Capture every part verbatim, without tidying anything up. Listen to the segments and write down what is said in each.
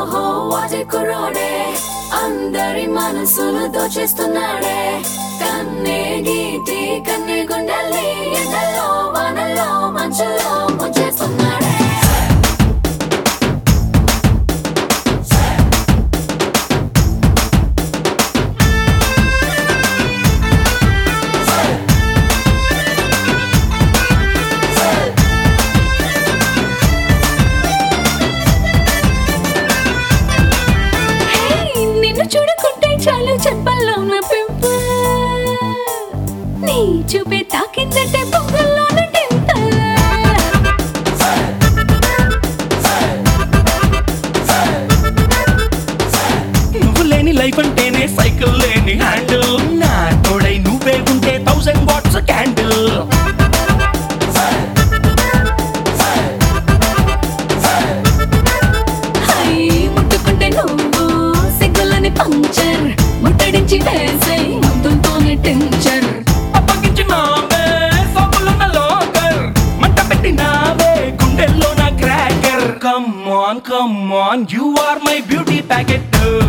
ఓహో వాటి కుర్రోడే అందరి మనసులు దోచేస్తున్నాడే కన్నే గీటి కన్నే గుండెల్ని ఎండల్లో వానల్లో మంచులో ముంచేస్తున్నాడే చూడుకుంటే చాలు చెప్పల్లో ఉన్న పింపుల్ నీ చూపే తాకిందంటే పొంగల్లోన టింపుల్ నువ్వు లేని లైఫ్ అంటేనే సైకిల్ లేని హ్యాండిల్ నా తోడై నువ్వే ఉంటే థౌసండ్ వాట్స్ క్యాండిల్ ముట్టుకుంటే నువ్వు సిగ్గులని పంచర్ ముట్టడించి వేసే మందులతోనే టించర్ అప్పగించినావే సబ్బులున్న లోకర్ మంట పెట్టినావే గుండెల్లో నా cracker come on come on you are my beauty packet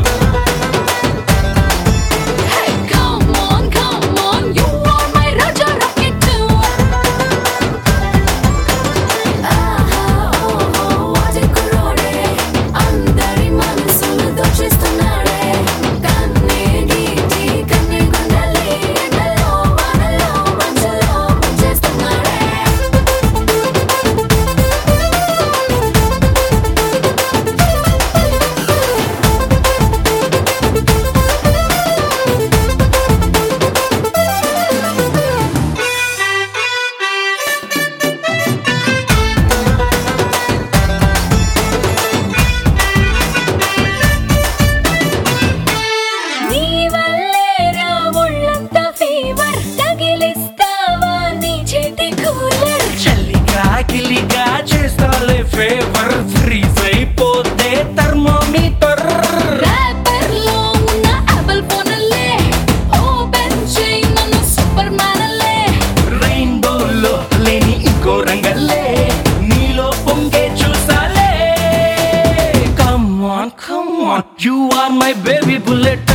కిలిగా చేస్తాలే ఫేవర్ ఫ్రీజ్ అయిపోతే థర్మోమీటర్ ర్యాపర్ లో ఉన్న యాపిల్ ఫోన్లే ఓపెన్ చేయి నన్ను సూపర్ మ్యాన్లే రెయిన్బోలో లేని ఇంకో రంగల్లే నీలో పొంగే చూసాలే come on come on you are my baby bullet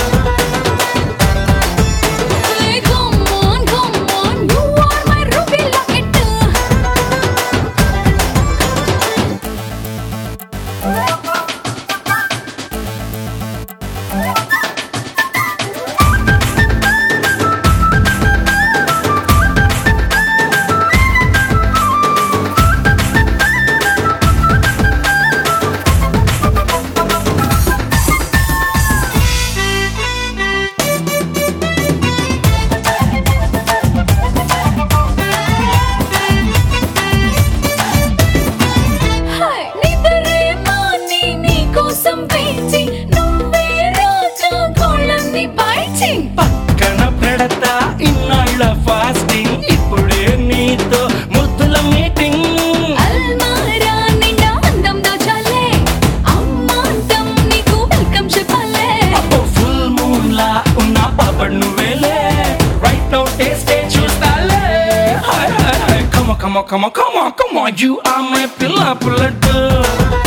పక్కన పెడతా ఇన్నాళ్ళ ఫాస్టింగ్ ఇప్పుడే నీతో ముద్దుల మీటింగ్ అల్మారా నిండా అందం దాచాలే అమ్మాంతం నీకు వెల్కమ్ చెప్పాలే అబ్బో ఫుల్ మూన్ లా ఉన్న పాపడ్ నువ్వేలే రైట్ నౌ టేస్ట్ చూస్తాలే హాయ్ హాయ్ హాయ్ కమ కమ కమ కమ కమ యు ఆర్ మై పిల్ల పుల్లట్